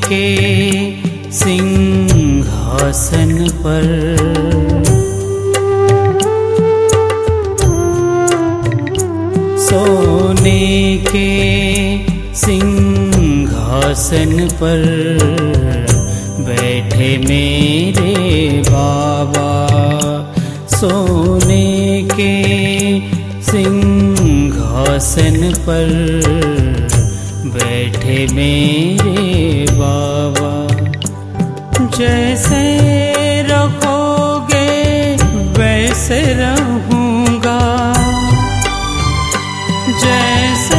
के सिंहासन पर, सोने के सिंहासन पर बैठे मेरे बाबा, सोने के सिंहासन पर बैठे मेरे बाबा। जैसे रखोगे वैसे रहूँगा, जैसे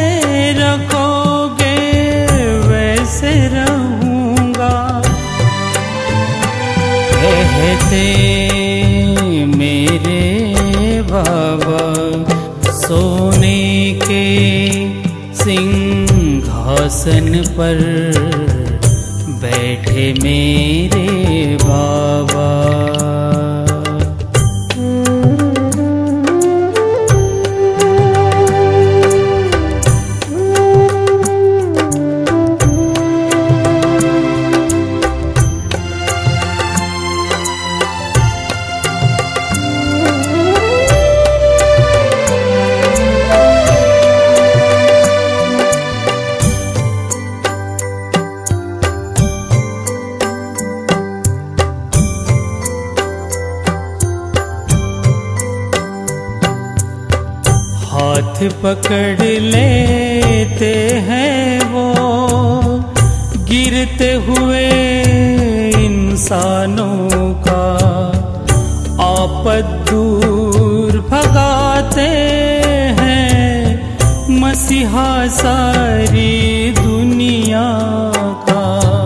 रखोगे वैसे रहूँगा। कहते मेरे बाबा, सोने के सिंहासन पर बैठे मेरे बाबा। हाथ पकड़ लेते हैं वो गिरते हुए इंसानों का, आपद दूर भगाते हैं मसीहा सारी दुनिया का।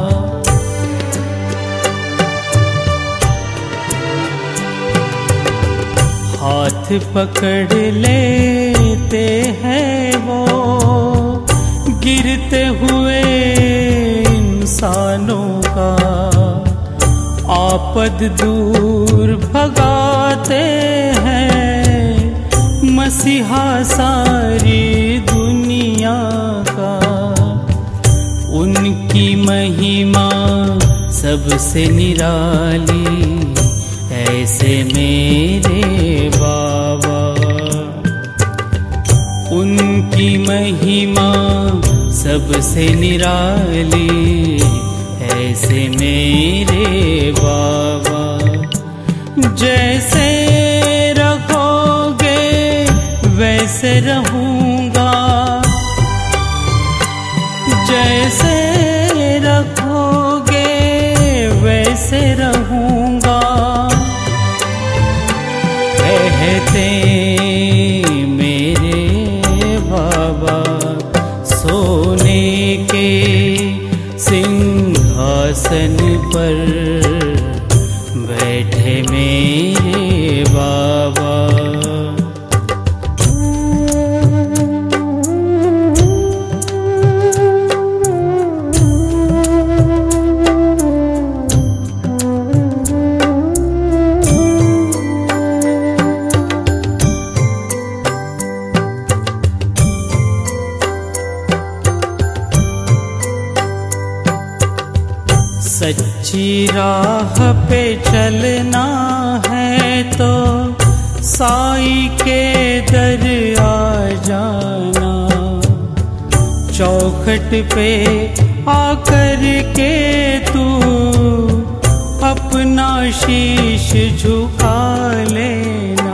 हाथ पकड़ लेते हैं वो गिरते हुए इंसानों का, आपद दूर भगाते हैं मसीहा सारी दुनिया का। उनकी महिमा सबसे निराली, ऐसे मेरे बाबा। उनकी महिमा सबसे निराली, ऐसे मेरे बाबा। जैसे रखोगे वैसे रहूँगा, जैसे रखोगे वैसे रहूँगा। कहते मेरे बाबा, सोने के सिंहासन पर बैठे मेरे बाबा। सच्ची राह पे चलना है तो साईं के दर आ जाना। चौखट पे आकर के तू अपना शीश झुका लेना।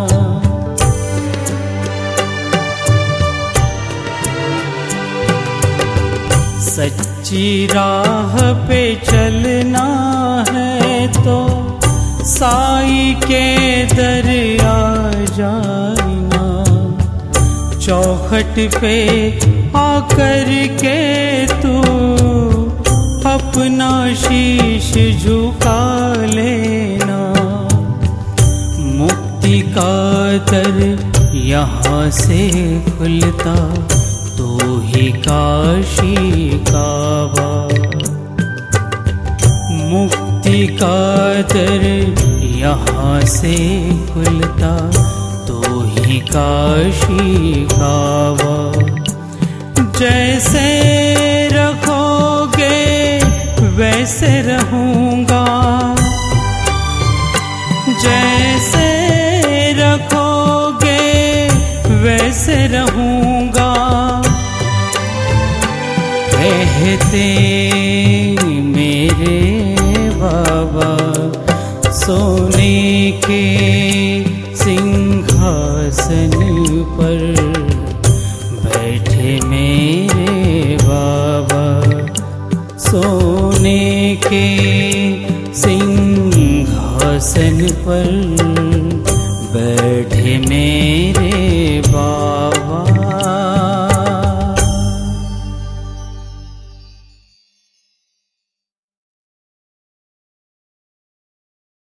सच्ची राह पे चलना है तो साईं के दर आ जाना। चौखट पे आकर के तू अपना शीश झुका लेना। मुक्ति का दर यहाँ से खुलता तू ही काशी काबा। मुक्ति का दर यहाँ से खुलता तू ही काशी काबा। जैसे रखोगे वैसे रहूँगा, जैसे रखोगे वैसे रहूँगा। कहते मेरे बाबा सोने के सिंहासन पर बैठे मेरे बाबा, सोने के सिंहासन पर बैठे मेरे